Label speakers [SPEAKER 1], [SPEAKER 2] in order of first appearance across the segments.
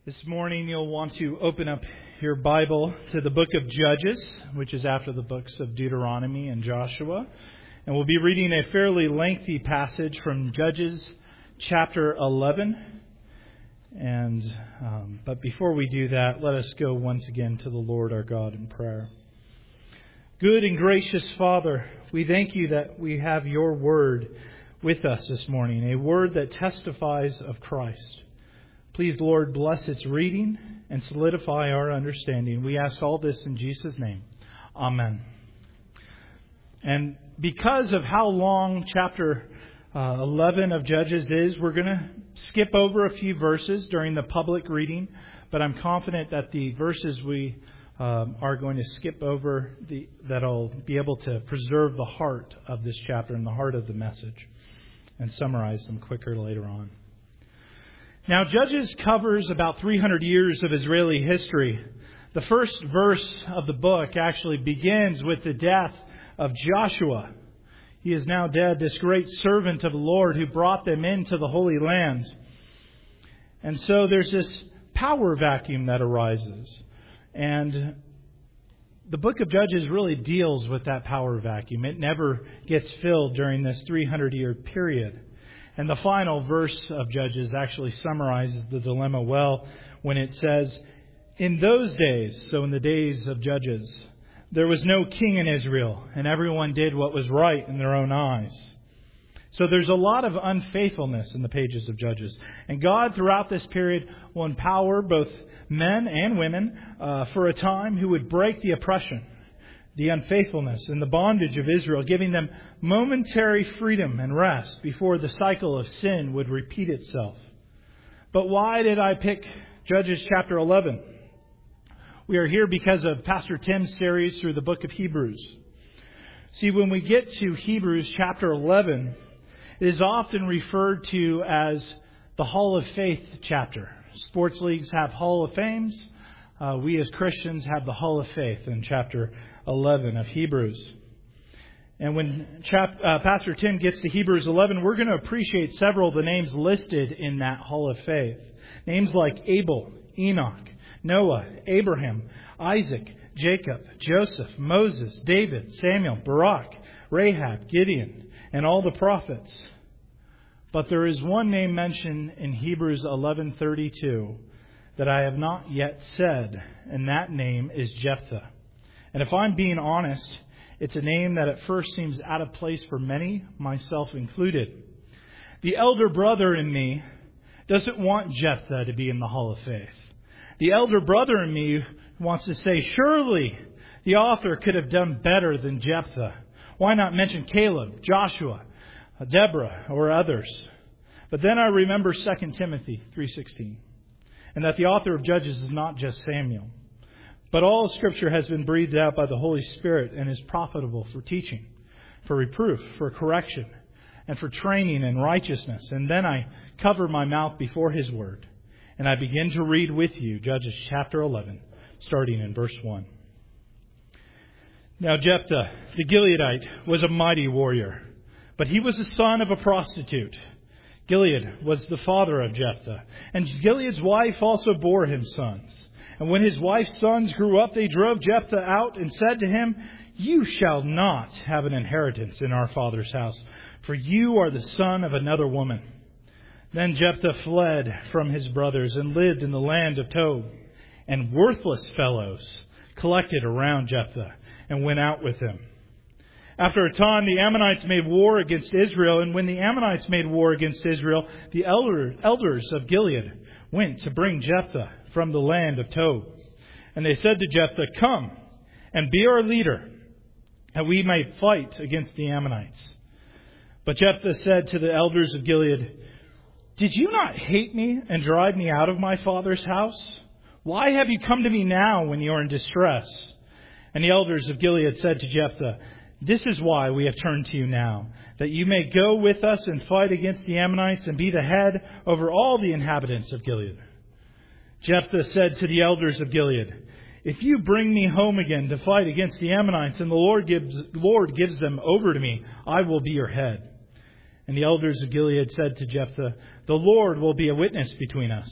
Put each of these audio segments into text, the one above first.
[SPEAKER 1] This morning you'll want to open up your Bible to the book of Judges, which is after the books of Deuteronomy and Joshua. And we'll be reading a fairly lengthy passage from Judges chapter 11. But before we do that, let us go once again to the Lord our God in prayer. Good and gracious Father, we thank you that we have your word with us this morning, a word that testifies of Christ. Please, Lord, bless its reading and solidify our understanding. We ask all this in Jesus' name. Amen. And because of how long chapter 11 of Judges is, we're going to skip over a few verses during the public reading. But I'm confident that the verses we are going to skip over, that'll be able to preserve the heart of this chapter and the heart of the message and summarize them quicker later on. Now, Judges covers about 300 years of Israeli history. The first verse of the book actually begins with the death of Joshua. He is now dead, this great servant of the Lord who brought them into the Holy Land. And so there's this power vacuum that arises. And the book of Judges really deals with that power vacuum. It never gets filled during this 300-year period. And the final verse of Judges actually summarizes the dilemma well when it says, "In those days," so in the days of Judges, "there was no king in Israel, and everyone did what was right in their own eyes." So there's a lot of unfaithfulness in the pages of Judges. And God, throughout this period, will empower both men and women for a time who would break the oppression, the unfaithfulness and the bondage of Israel, giving them momentary freedom and rest before the cycle of sin would repeat itself. But why did I pick Judges chapter 11? We are here because of Pastor Tim's series through the book of Hebrews. See, when we get to Hebrews chapter 11, it is often referred to as the Hall of Faith chapter. Sports leagues have Hall of Fames. We as Christians have the Hall of Faith in chapter 11 of Hebrews. And when Pastor Tim gets to Hebrews 11, we're going to appreciate several of the names listed in that Hall of Faith. Names like Abel, Enoch, Noah, Abraham, Isaac, Jacob, Joseph, Moses, David, Samuel, Barak, Rahab, Gideon, and all the prophets. But there is one name mentioned in Hebrews 11:32 that I have not yet said, and that name is Jephthah. And if I'm being honest, it's a name that at first seems out of place for many, myself included. The elder brother in me doesn't want Jephthah to be in the Hall of Faith. The elder brother in me wants to say, surely the author could have done better than Jephthah. Why not mention Caleb, Joshua, Deborah, or others? But then I remember 2 Timothy 3:16. And that the author of Judges is not just Samuel. But all Scripture has been breathed out by the Holy Spirit and is profitable for teaching, for reproof, for correction, and for training in righteousness. And then I cover my mouth before His Word. And I begin to read with you Judges chapter 11, starting in verse 1. Now Jephthah, the Gileadite, was a mighty warrior, but he was the son of a prostitute. Gilead was the father of Jephthah, and Gilead's wife also bore him sons. And when his wife's sons grew up, they drove Jephthah out and said to him, "You shall not have an inheritance in our father's house, for you are the son of another woman." Then Jephthah fled from his brothers and lived in the land of Tob. And worthless fellows collected around Jephthah and went out with him. After a time, the Ammonites made war against Israel. And when the Ammonites made war against Israel, the elders of Gilead went to bring Jephthah from the land of Tob. And they said to Jephthah, "Come and be our leader, that we may fight against the Ammonites." But Jephthah said to the elders of Gilead, "Did you not hate me and drive me out of my father's house? Why have you come to me now when you are in distress?" And the elders of Gilead said to Jephthah, "This is why we have turned to you now, that you may go with us and fight against the Ammonites and be the head over all the inhabitants of Gilead." Jephthah said to the elders of Gilead, "If you bring me home again to fight against the Ammonites and the Lord gives them over to me, I will be your head." And the elders of Gilead said to Jephthah, "The Lord will be a witness between us.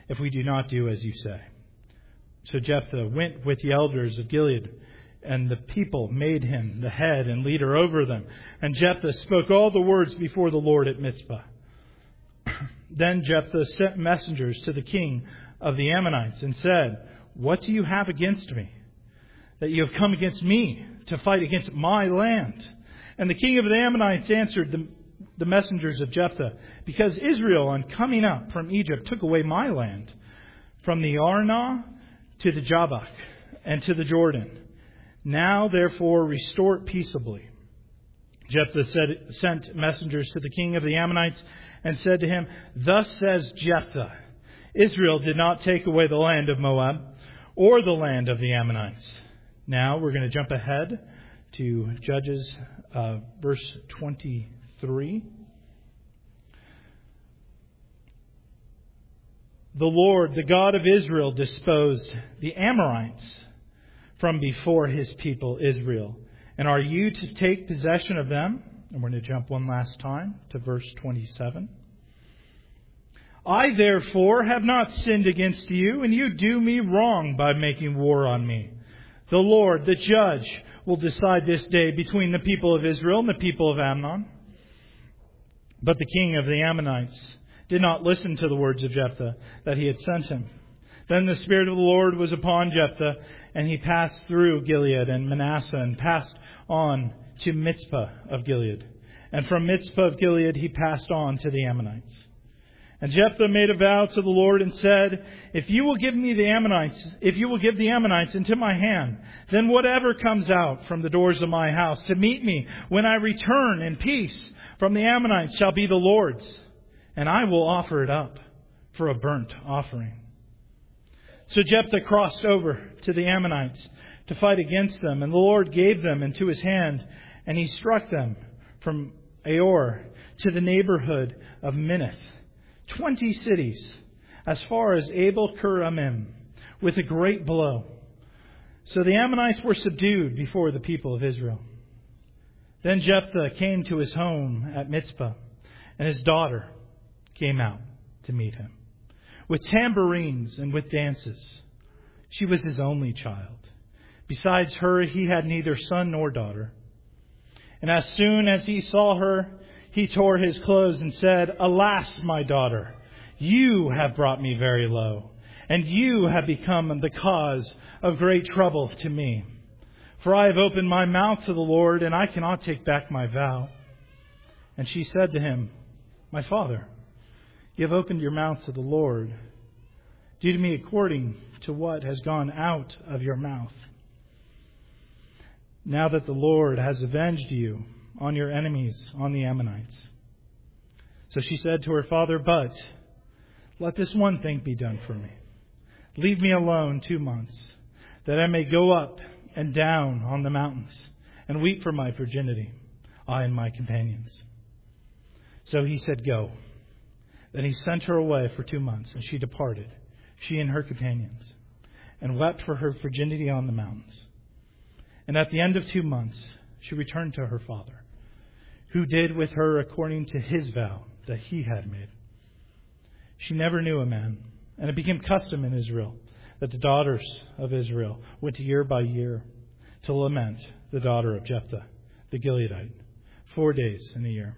[SPEAKER 1] if we do not do as you say." So Jephthah went with the elders of Gilead, and the people made him the head and leader over them. And Jephthah spoke all the words before the Lord at Mizpah. Then Jephthah sent messengers to the king of the Ammonites and said, "What do you have against me, that you have come against me to fight against my land?" And the king of the Ammonites answered the messengers of Jephthah, "Because Israel, on coming up from Egypt, took away my land, from the Arnah to the Jabbok and to the Jordan. Now, therefore, restore it peaceably." Jephthah sent messengers to the king of the Ammonites and said to him, "Thus says Jephthah, Israel did not take away the land of Moab or the land of the Ammonites." Now we're going to jump ahead to Judges verse 23. "The Lord, the God of Israel, disposed the Amorites from before his people Israel. And are you to take possession of them?" And we're going to jump one last time to verse 27. "I therefore have not sinned against you, and you do me wrong by making war on me. The Lord, the judge, will decide this day between the people of Israel and the people of Ammon." But the king of the Ammonites did not listen to the words of Jephthah that he had sent him. Then the Spirit of the Lord was upon Jephthah, and he passed through Gilead and Manasseh and passed on to Mizpah of Gilead. And from Mizpah of Gilead he passed on to the Ammonites. And Jephthah made a vow to the Lord and said, if you will give the Ammonites into my hand, then whatever comes out from the doors of my house to meet me when I return in peace from the Ammonites shall be the Lord's, and I will offer it up for a burnt offering." So Jephthah crossed over to the Ammonites to fight against them, and the Lord gave them into his hand, and he struck them from Aor to the neighborhood of Minnith, 20 cities, as far as Abel-Keramim, with a great blow. So the Ammonites were subdued before the people of Israel. Then Jephthah came to his home at Mizpah, and his daughter came out to meet him, with tambourines and with dances. She was his only child. Besides her, he had neither son nor daughter. And as soon as he saw her, he tore his clothes and said, "Alas, my daughter, you have brought me very low, and you have become the cause of great trouble to me. For I have opened my mouth to the Lord, and I cannot take back my vow." And she said to him, "My father, you have opened your mouth to the Lord. Do to me according to what has gone out of your mouth. Now that the Lord has avenged you on your enemies, on the Ammonites." So she said to her father, "But let this one thing be done for me. Leave me alone 2 months, that I may go up and down on the mountains and weep for my virginity, I and my companions." So he said, "Go." Then he sent her away for 2 months, and she departed, she and her companions, and wept for her virginity on the mountains. And at the end of 2 months, she returned to her father, who did with her according to his vow that he had made. She never knew a man, and it became custom in Israel that the daughters of Israel went year by year to lament the daughter of Jephthah, the Gileadite, 4 days in a year.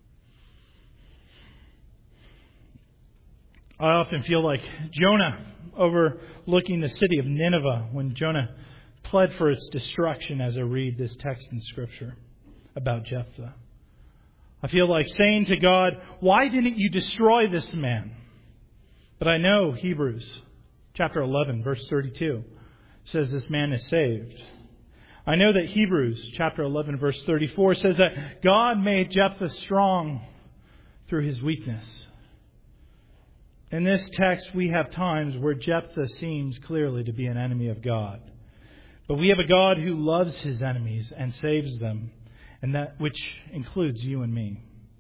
[SPEAKER 1] I often feel like Jonah overlooking the city of Nineveh when Jonah pled for its destruction as I read this text in Scripture about Jephthah. I feel like saying to God, "Why didn't you destroy this man?" But I know Hebrews chapter 11, verse 32 says this man is saved. I know that Hebrews chapter 11, verse 34 says that God made Jephthah strong through his weakness. In this text, we have times where Jephthah seems clearly to be an enemy of God. But we have a God who loves his enemies and saves them, and that which includes you and me.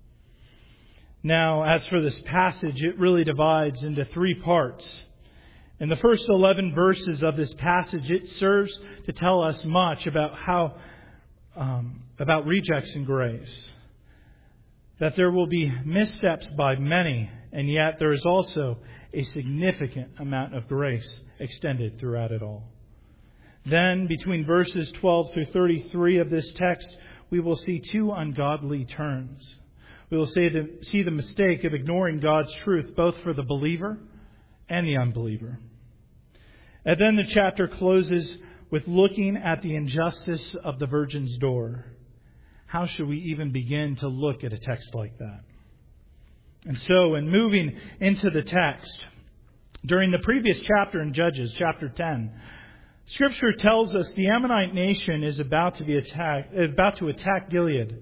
[SPEAKER 1] Now, as for this passage, it really divides into 3 parts. In the first 11 verses of this passage, it serves to tell us much about about rejects and grace. that there will be missteps by many, and yet there is also a significant amount of grace extended throughout it all. Then, between verses 12 through 33 of this text, we will see two ungodly turns. We will see the mistake of ignoring God's truth, both for the believer and the unbeliever. And then the chapter closes with looking at the injustice of the virgin's door. How should we even begin to look at a text like that? And so, in moving into the text, during the previous chapter in Judges, chapter 10, Scripture tells us the Ammonite nation is about to attack Gilead.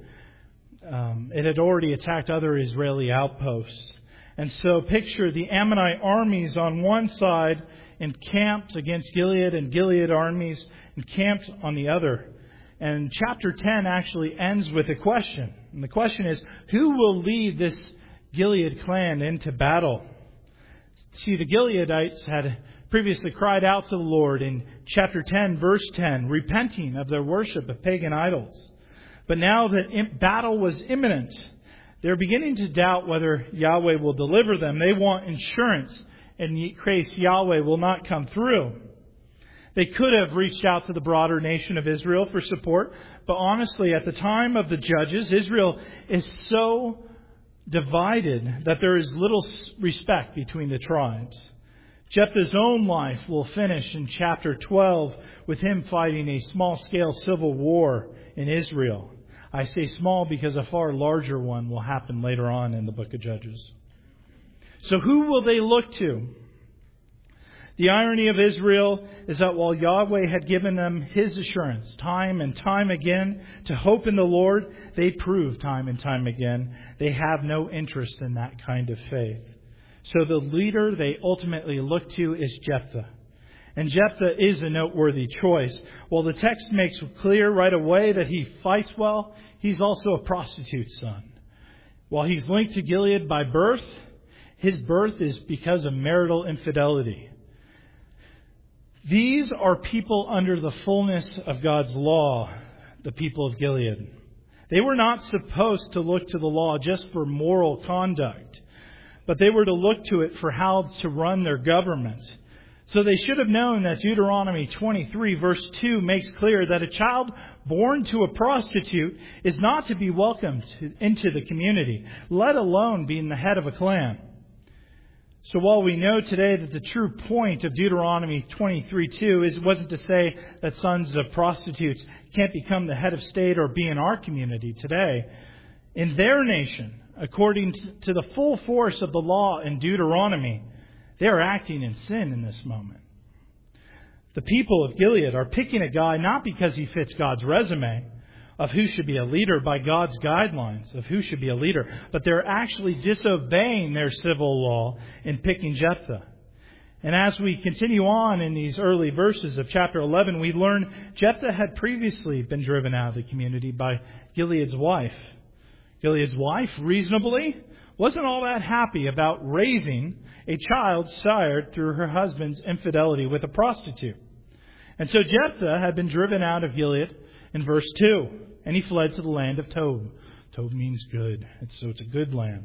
[SPEAKER 1] It had already attacked other Israeli outposts. And so picture the Ammonite armies on one side encamped against Gilead, and Gilead armies encamped on the other. And chapter 10 actually ends with a question. And the question is, who will lead this Gilead clan into battle? See, the Gileadites had previously cried out to the Lord in chapter 10, verse 10, repenting of their worship of pagan idols. But now that battle was imminent, they're beginning to doubt whether Yahweh will deliver them. They want insurance in case Yahweh will not come through. They could have reached out to the broader nation of Israel for support, but honestly, at the time of the Judges, Israel is so divided that there is little respect between the tribes. Jephthah's own life will finish in chapter 12 with him fighting a small-scale civil war in Israel. I say small because a far larger one will happen later on in the book of Judges. So who will they look to? The irony of Israel is that while Yahweh had given them His assurance time and time again to hope in the Lord, they prove time and time again they have no interest in that kind of faith. So the leader they ultimately look to is Jephthah. And Jephthah is a noteworthy choice. While the text makes clear right away that he fights well, he's also a prostitute's son. While he's linked to Gilead by birth, his birth is because of marital infidelity. These are people under the fullness of God's law, the people of Gilead. They were not supposed to look to the law just for moral conduct, but they were to look to it for how to run their government. So they should have known that Deuteronomy 23 verse 2 makes clear that a child born to a prostitute is not to be welcomed into the community, let alone being the head of a clan. So while we know today that the true point of Deuteronomy 23:2 wasn't to say that sons of prostitutes can't become the head of state or be in our community today, in their nation, according to the full force of the law in Deuteronomy, they are acting in sin in this moment. The people of Gilead are picking a guy not because he fits God's resume of who should be a leader by God's guidelines of who should be a leader, but they're actually disobeying their civil law in picking Jephthah. And as we continue on in these early verses of chapter 11, we learn Jephthah had previously been driven out of the community by Gilead's wife. Gilead's wife, reasonably, wasn't all that happy about raising a child sired through her husband's infidelity with a prostitute. And so Jephthah had been driven out of Gilead in verse 2, and he fled to the land of Tob. Tob means good, so it's a good land.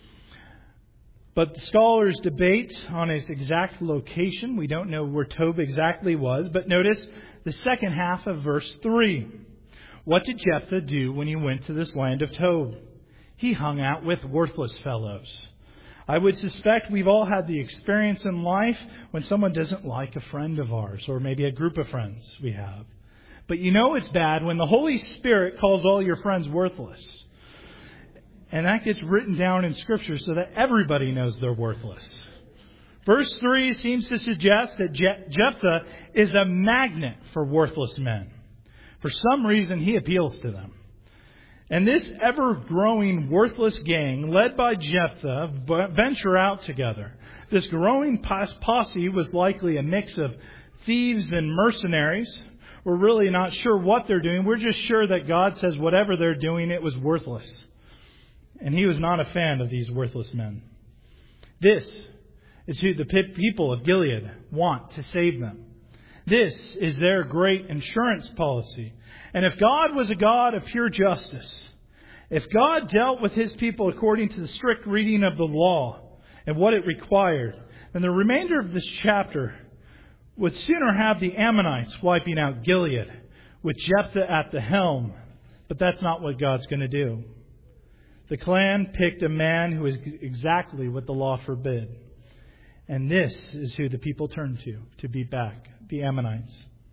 [SPEAKER 1] But the scholars debate on its exact location. We don't know where Tob exactly was, but notice the second half of verse 3. What did Jephthah do when he went to this land of Tob? He hung out with worthless fellows. I would suspect we've all had the experience in life when someone doesn't like a friend of ours, or maybe a group of friends we have. But you know it's bad when the Holy Spirit calls all your friends worthless. And that gets written down in Scripture so that everybody knows they're worthless. Verse 3 seems to suggest that Jephthah is a magnet for worthless men. For some reason, he appeals to them. And this ever-growing worthless gang, led by Jephthah, venture out together. This growing posse was likely a mix of thieves and mercenaries. We're really not sure what they're doing. We're just sure that God says whatever they're doing, it was worthless. And he was not a fan of these worthless men. This is who the people of Gilead want to save them. This is their great insurance policy. And if God was a God of pure justice, If God dealt with His people according to the strict reading of the law and what it required, then the remainder of this chapter would sooner have the Ammonites wiping out Gilead with Jephthah at the helm. But that's not what God's going to do. The clan picked a man who is exactly what the law forbid. And this is who the people turned to beat back the Ammonites.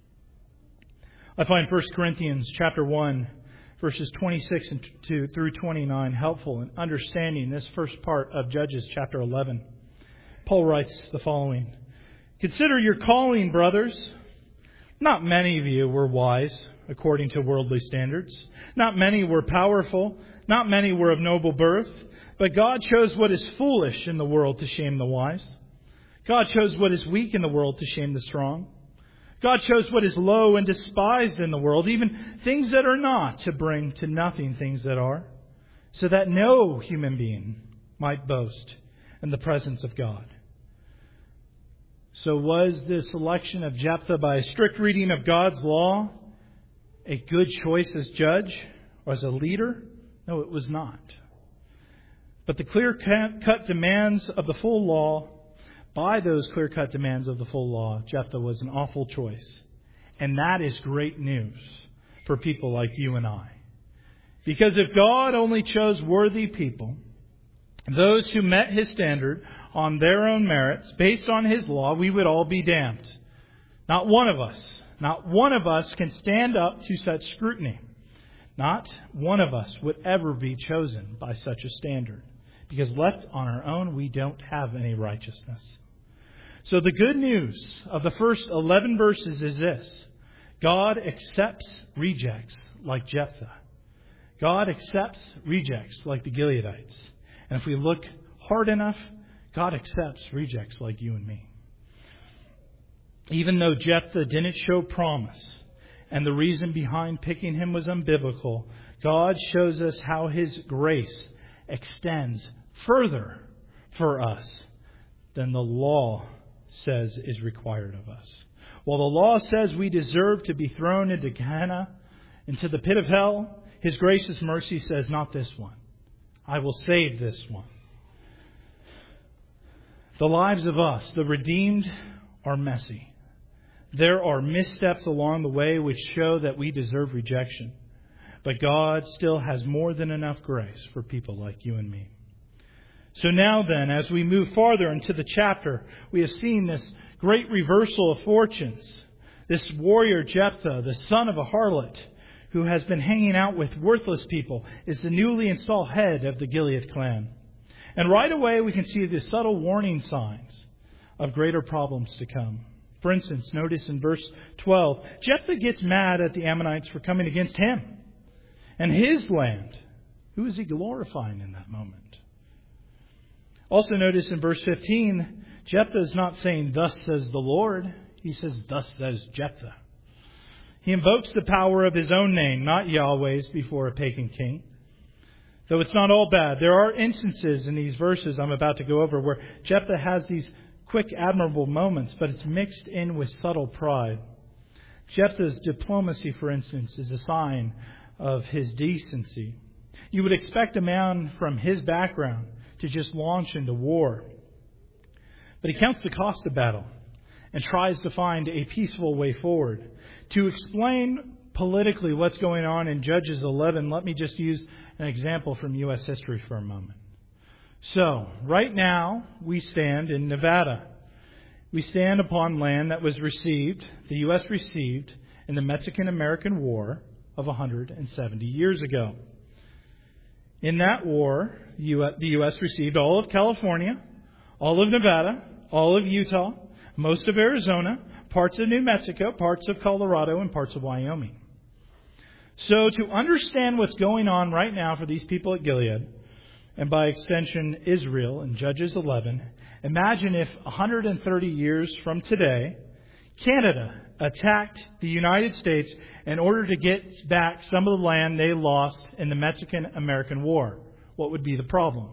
[SPEAKER 1] I find 1 Corinthians chapter 1, verses 26 through 29 helpful in understanding this first part of Judges chapter 11. Paul writes the following: "Consider your calling, brothers. Not many of you were wise according to worldly standards. Not many were powerful. Not many were of noble birth. But God chose what is foolish in the world to shame the wise. God chose what is weak in the world to shame the strong. God chose what is low and despised in the world, even things that are not, to bring to nothing things that are, so that no human being might boast in the presence of God." So was the selection of Jephthah by a strict reading of God's law a good choice as judge or as a leader? No, it was not. But the clear-cut demands of the full law, by those clear-cut demands of the full law, Jephthah was an awful choice. And that is great news for people like you and I. Because if God only chose worthy people, those who met His standard on their own merits, based on His law, we would all be damned. Not one of us can stand up to such scrutiny. Not one of us would ever be chosen by such a standard. Because left on our own, we don't have any righteousness. So the good news of the first 11 verses is this: God accepts rejects like Jephthah. God accepts rejects like the Gileadites. And if we look hard enough, God accepts rejects like you and me. Even though Jephthah didn't show promise, and the reason behind picking him was unbiblical, God shows us how His grace extends further for us than the law says is required of us. While the law says we deserve to be thrown into Gehenna, into the pit of hell, His gracious mercy says, not this one. I will save this one. The lives of us, the redeemed, are messy. There are missteps along the way which show that we deserve rejection. But God still has more than enough grace for people like you and me. So now then, as we move farther into the chapter, we have seen this great reversal of fortunes. This warrior Jephthah, the son of a harlot, who has been hanging out with worthless people, is the newly installed head of the Gilead clan. And right away we can see the subtle warning signs of greater problems to come. For instance, notice in verse 12, Jephthah gets mad at the Ammonites for coming against him and his land. Who is he glorifying in that moment? Also notice in verse 15, Jephthah is not saying, "Thus says the Lord." He says, "Thus says Jephthah." He invokes the power of his own name, not Yahweh's, before a pagan king. Though it's not all bad. There are instances in these verses I'm about to go over where Jephthah has these quick, admirable moments, but it's mixed in with subtle pride. Jephthah's diplomacy, for instance, is a sign of his decency. You would expect a man from his background to just launch into war. But he counts the cost of battle and tries to find a peaceful way forward. To explain politically what's going on in Judges 11, let me just use an example from U.S. history for a moment. So, right now, we stand in Nevada. We stand upon land that was received, the U.S. received, in the Mexican-American War of 170 years ago. In that war, the U.S. received all of California, all of Nevada, all of Utah, most of Arizona, parts of New Mexico, parts of Colorado, and parts of Wyoming. So to understand what's going on right now for these people at Gilead, and by extension Israel in Judges 11, imagine if 130 years from today, Canada attacked the United States in order to get back some of the land they lost in the Mexican-American War. What would be the problem?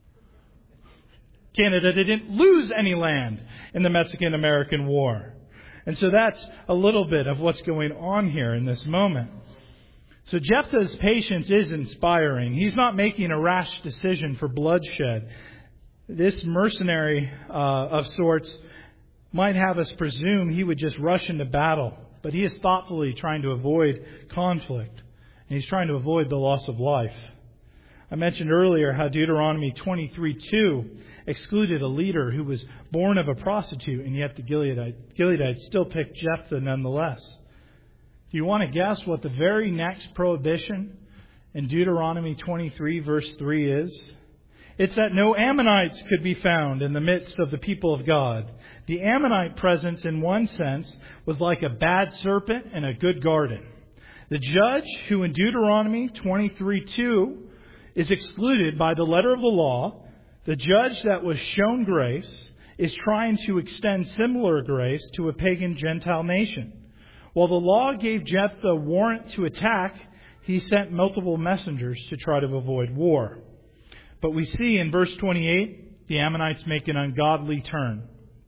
[SPEAKER 1] Canada didn't lose any land in the Mexican-American War. And so that's a little bit of what's going on here in this moment. So Jephthah's patience is inspiring. He's not making a rash decision for bloodshed. This mercenary of sorts might have us presume he would just rush into battle, but he is thoughtfully trying to avoid conflict, and he's trying to avoid the loss of life. I mentioned earlier how Deuteronomy 23:2 excluded a leader who was born of a prostitute, and yet the Gileadites still picked Jephthah nonetheless. Do you want to guess what the very next prohibition in Deuteronomy 23 verse 3 is? It's that no Ammonites could be found in the midst of the people of God. The Ammonite presence, in one sense, was like a bad serpent in a good garden. The judge who in Deuteronomy 23:2 is excluded by the letter of the law, the judge that was shown grace, is trying to extend similar grace to a pagan Gentile nation. While the law gave Jephthah warrant to attack, he sent multiple messengers to try to avoid war. But we see in verse 28, the Ammonites make an ungodly turn.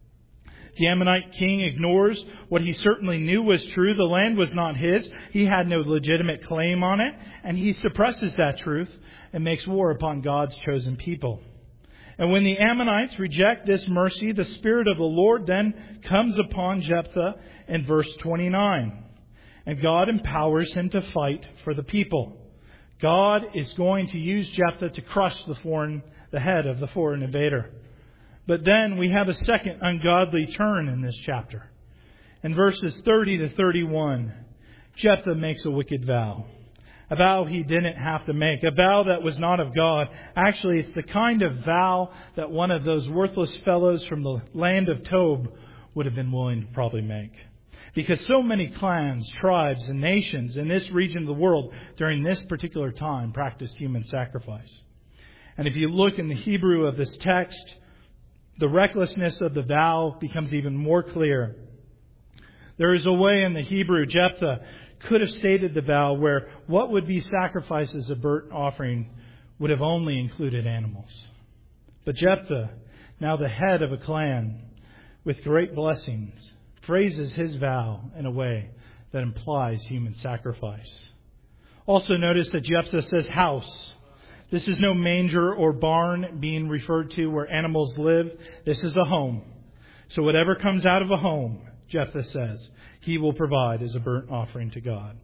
[SPEAKER 1] The Ammonite king ignores what he certainly knew was true. The land was not his. He had no legitimate claim on it. And he suppresses that truth and makes war upon God's chosen people. And when the Ammonites reject this mercy, the Spirit of the Lord then comes upon Jephthah in verse 29. And God empowers him to fight for the people. God is going to use Jephthah to crush the head of the foreign invader. But then we have a second ungodly turn in this chapter. In verses 30 to 31, Jephthah makes a wicked vow. A vow he didn't have to make. A vow that was not of God. Actually, it's the kind of vow that one of those worthless fellows from the land of Tob would have been willing to probably make. Because so many clans, tribes, and nations in this region of the world during this particular time practiced human sacrifice. And if you look in the Hebrew of this text, the recklessness of the vow becomes even more clear. There is a way in the Hebrew, Jephthah could have stated the vow where what would be sacrificed as a burnt offering would have only included animals. But Jephthah, now the head of a clan with great blessings, phrases his vow in a way that implies human sacrifice. Also notice that Jephthah says house. This is no manger or barn being referred to where animals live. This is a home. So whatever comes out of a home, Jephthah says, he will provide as a burnt offering to God.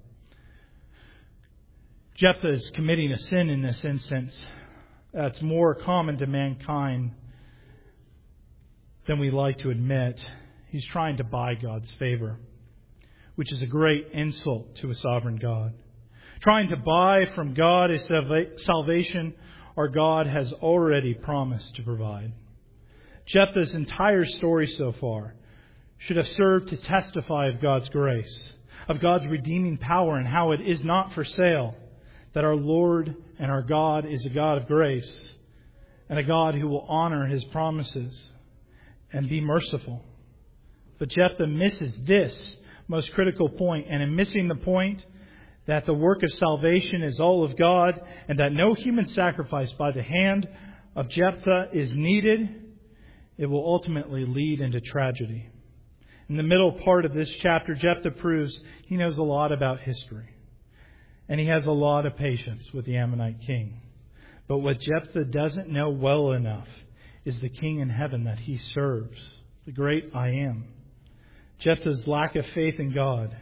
[SPEAKER 1] Jephthah is committing a sin in this instance that's more common to mankind than we like to admit. He's trying to buy God's favor, which is a great insult to a sovereign God. Trying to buy from God is salvation our God has already promised to provide. Jephthah's entire story so far should have served to testify of God's grace, of God's redeeming power, and how it is not for sale, that our Lord and our God is a God of grace and a God who will honor His promises and be merciful. But Jephthah misses this most critical point, and in missing the point that the work of salvation is all of God and that no human sacrifice by the hand of Jephthah is needed, it will ultimately lead into tragedy. In the middle part of this chapter, Jephthah proves he knows a lot about history. And he has a lot of patience with the Ammonite king. But what Jephthah doesn't know well enough is the king in heaven that he serves, the great I Am. Jephthah's lack of faith in God,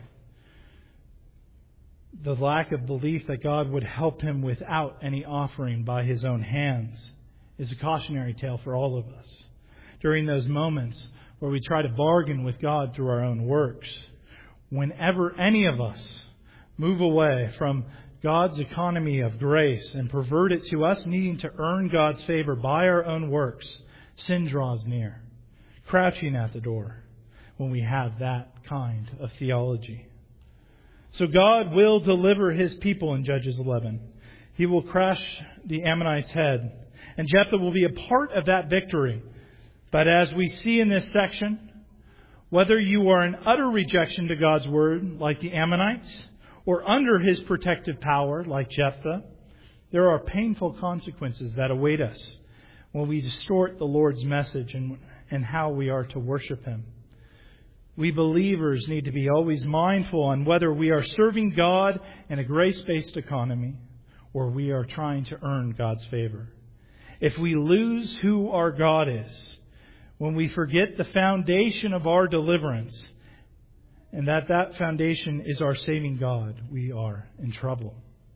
[SPEAKER 1] the lack of belief that God would help him without any offering by his own hands, is a cautionary tale for all of us. During those moments where we try to bargain with God through our own works, whenever any of us move away from God's economy of grace and pervert it to us needing to earn God's favor by our own works, sin draws near, crouching at the door when we have that kind of theology. So God will deliver His people in Judges 11. He will crush the Ammonites' head, and Jephthah will be a part of that victory. But as we see in this section, whether you are in utter rejection to God's word, like the Ammonites, or under His protective power, like Jephthah, there are painful consequences that await us when we distort the Lord's message and how we are to worship Him. We believers need to be always mindful on whether we are serving God in a grace-based economy or we are trying to earn God's favor. If we lose who our God is, when we forget the foundation of our deliverance, and that foundation is our saving God, we are in trouble.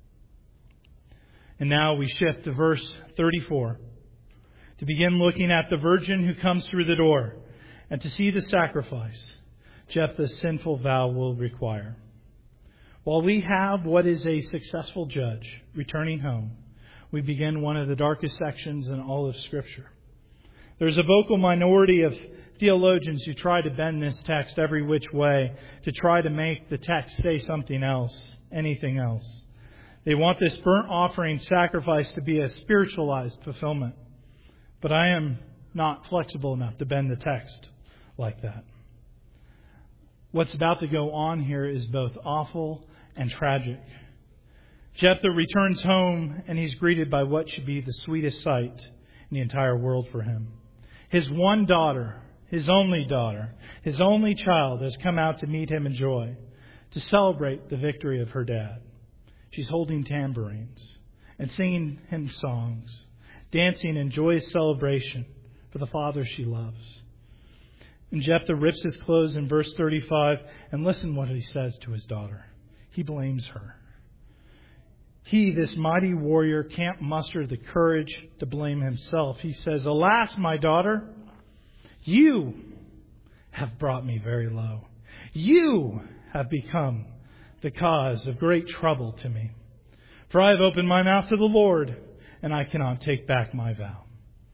[SPEAKER 1] And now we shift to verse 34 to begin looking at the virgin who comes through the door and to see the sacrifice Jephthah's sinful vow will require. While we have what is a successful judge returning home, we begin one of the darkest sections in all of Scripture. There's a vocal minority of theologians who try to bend this text every which way to try to make the text say something else, anything else. They want this burnt offering sacrifice to be a spiritualized fulfillment. But I am not flexible enough to bend the text like that. What's about to go on here is both awful and tragic. Jephthah returns home and he's greeted by what should be the sweetest sight in the entire world for him. His one daughter, his only child has come out to meet him in joy, to celebrate the victory of her dad. She's holding tambourines and singing him songs, dancing in joyous celebration for the father she loves. And Jephthah rips his clothes in verse 35, and listen what he says to his daughter. He blames her. He, this mighty warrior, can't muster the courage to blame himself. He says, "Alas, my daughter, you have brought me very low. You have become the cause of great trouble to me. For I have opened my mouth to the Lord, and I cannot take back my vow."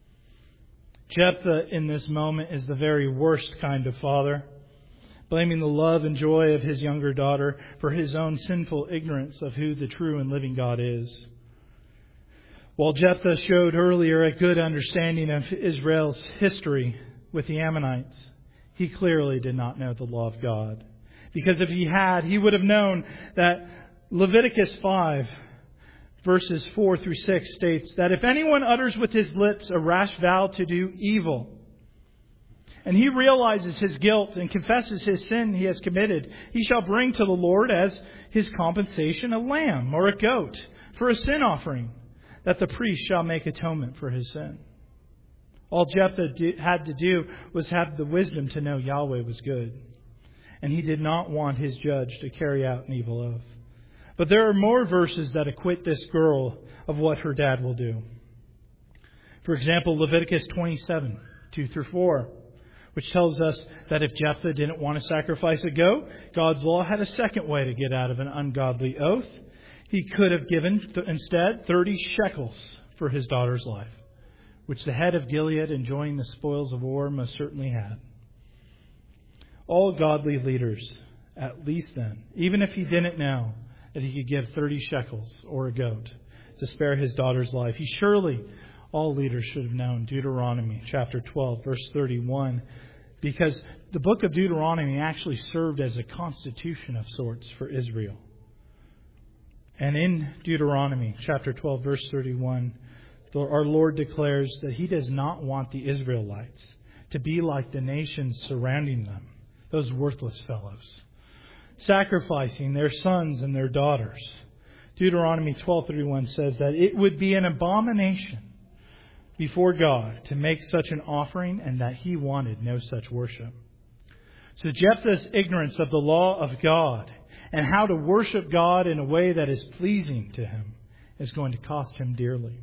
[SPEAKER 1] Jephthah in this moment is the very worst kind of father, blaming the love and joy of his younger daughter for his own sinful ignorance of who the true and living God is. While Jephthah showed earlier a good understanding of Israel's history with the Ammonites, he clearly did not know the law of God. Because if he had, he would have known that Leviticus 5 verses 4 through 6 states that if anyone utters with his lips a rash vow to do evil, and he realizes his guilt and confesses his sin he has committed, he shall bring to the Lord as his compensation a lamb or a goat for a sin offering, that the priest shall make atonement for his sin. All Jephthah had to do was have the wisdom to know Yahweh was good. And he did not want his judge to carry out an evil oath. But there are more verses that acquit this girl of what her dad will do. For example, Leviticus 27, 2 through 4, which tells us that if Jephthah didn't want to sacrifice a goat, God's law had a second way to get out of an ungodly oath. He could have given instead 30 shekels for his daughter's life, which the head of Gilead, enjoying the spoils of war, most certainly had. All godly leaders, at least then, even if he didn't know that he could give 30 shekels or a goat to spare his daughter's life, all leaders should have known Deuteronomy chapter 12, verse 31, because the book of Deuteronomy actually served as a constitution of sorts for Israel. And in Deuteronomy chapter 12, verse 31, our Lord declares that He does not want the Israelites to be like the nations surrounding them, those worthless fellows, sacrificing their sons and their daughters. Deuteronomy 12:31 says that it would be an abomination before God to make such an offering, and that He wanted no such worship. So Jephthah's ignorance of the law of God and how to worship God in a way that is pleasing to Him is going to cost him dearly.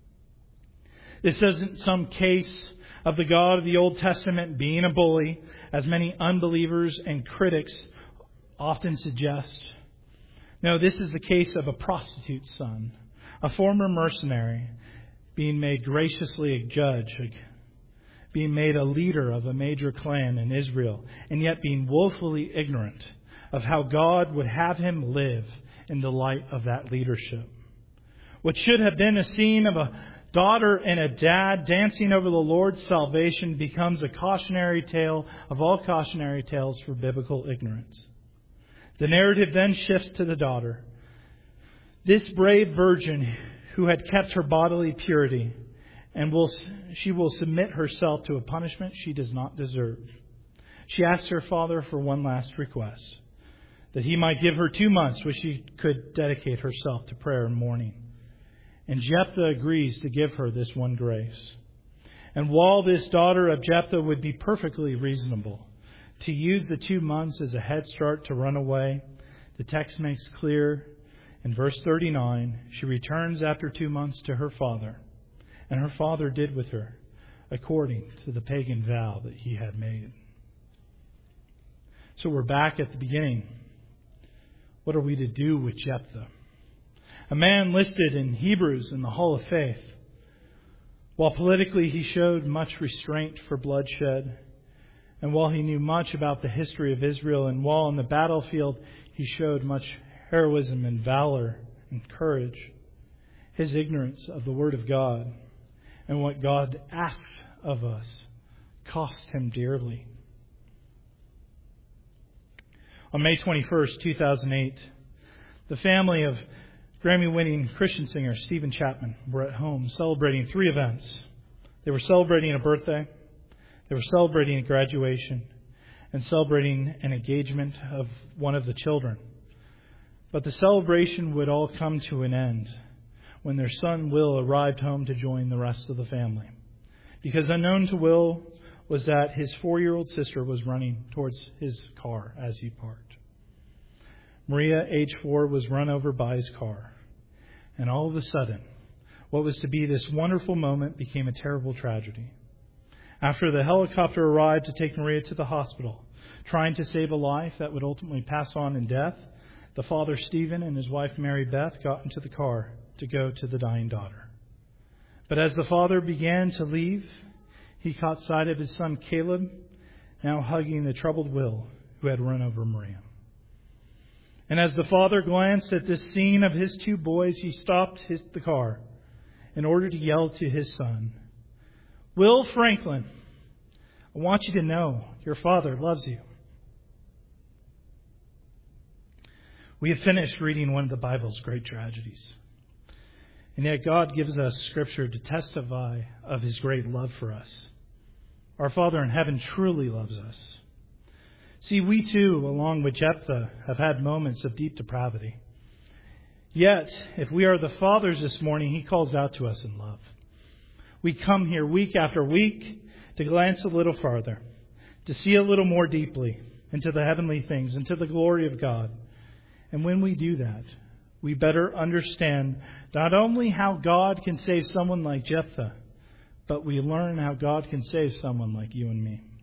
[SPEAKER 1] This isn't some case of the God of the Old Testament being a bully, as many unbelievers and critics often suggest. No, this is the case of a prostitute's son, a former mercenary, being made graciously a judge, being made a leader of a major clan in Israel, and yet being woefully ignorant of how God would have him live in the light of that leadership. What should have been a scene of a daughter and a dad dancing over the Lord's salvation becomes a cautionary tale of all cautionary tales for biblical ignorance. The narrative then shifts to the daughter. This brave virgin who had kept her bodily purity, and she will submit herself to a punishment she does not deserve. She asked her father for one last request, that he might give her 2 months which she could dedicate herself to prayer and mourning. And Jephthah agrees to give her this one grace. And while this daughter of Jephthah would be perfectly reasonable to use the 2 months as a head start to run away, the text makes clear in verse 39, she returns after 2 months to her father, and her father did with her according to the pagan vow that he had made. So we're back at the beginning. What are we to do with Jephthah? A man listed in Hebrews in the Hall of Faith. While politically he showed much restraint for bloodshed, and while he knew much about the history of Israel, and while on the battlefield he showed much heroism and valor and courage, his ignorance of the Word of God and what God asks of us cost him dearly. On May 21st, 2008, the family of Grammy-winning Christian singer Stephen Chapman were at home celebrating 3 events. They were celebrating a birthday, they were celebrating a graduation, and celebrating an engagement of one of the children. But the celebration would all come to an end when their son Will arrived home to join the rest of the family. Because unknown to Will was that his 4-year-old sister was running towards his car as he parked. Maria, age 4, was run over by his car. And all of a sudden, what was to be this wonderful moment became a terrible tragedy. After the helicopter arrived to take Maria to the hospital, trying to save a life that would ultimately pass on in death, the father, Stephen, and his wife, Mary Beth, got into the car to go to the dying daughter. But as the father began to leave, he caught sight of his son, Caleb, now hugging the troubled Will, who had run over Maria. And as the father glanced at this scene of his 2 boys, he stopped the car in order to yell to his son, "Will Franklin, I want you to know your father loves you." We have finished reading one of the Bible's great tragedies. And yet God gives us Scripture to testify of His great love for us. Our Father in heaven truly loves us. See, we too, along with Jephthah, have had moments of deep depravity. Yet, if we are the fathers this morning, He calls out to us in love. We come here week after week to glance a little farther, to see a little more deeply into the heavenly things, into the glory of God. And when we do that, we better understand not only how God can save someone like Jephthah, but we learn how God can save someone like you and me.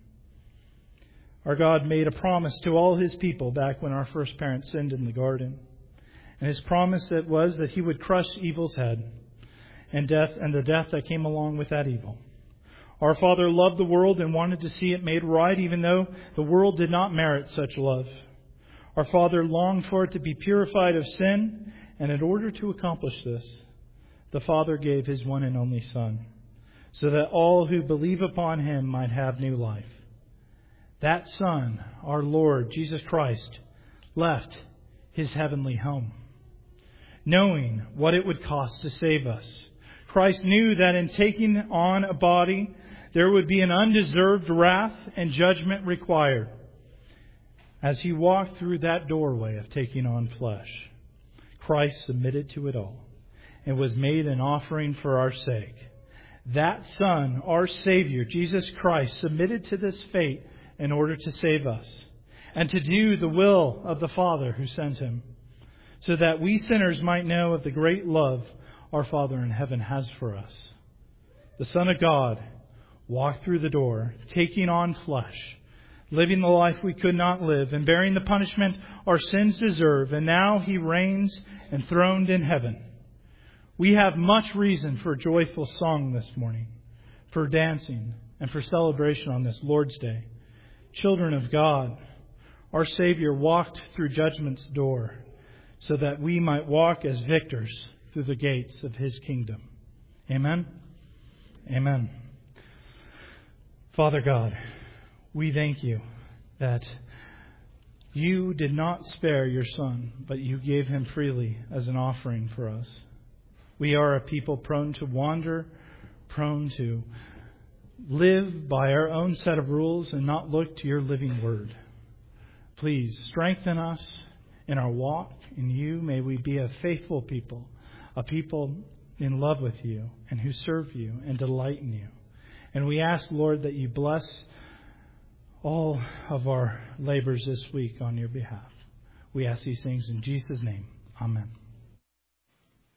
[SPEAKER 1] Our God made a promise to all His people back when our first parents sinned in the garden. And His promise was that He would crush evil's head and the death that came along with that evil. Our Father loved the world and wanted to see it made right, even though the world did not merit such love. Our Father longed for it to be purified of sin, and in order to accomplish this, the Father gave His one and only Son, so that all who believe upon Him might have new life. That Son, our Lord Jesus Christ, left His heavenly home, knowing what it would cost to save us. Christ knew that in taking on a body, there would be an undeserved wrath and judgment required. As He walked through that doorway of taking on flesh, Christ submitted to it all and was made an offering for our sake. That Son, our Savior, Jesus Christ, submitted to this fate in order to save us and to do the will of the Father who sent Him, so that we sinners might know of the great love our Father in heaven has for us. The Son of God walked through the door, taking on flesh, living the life we could not live, and bearing the punishment our sins deserve, and now He reigns enthroned in heaven. We have much reason for joyful song this morning, for dancing, and for celebration on this Lord's Day. Children of God, our Savior walked through judgment's door so that we might walk as victors through the gates of His kingdom. Amen? Amen. Father God, we thank You that You did not spare Your Son, but You gave Him freely as an offering for us. We are a people prone to wander, prone to live by our own set of rules and not look to your living word. Please strengthen us in our walk in you. May we be a faithful people, a people in love with you and who serve you and delight in you. And we ask, Lord, that you bless all of our labors this week on your behalf. We ask these things in Jesus' name. Amen.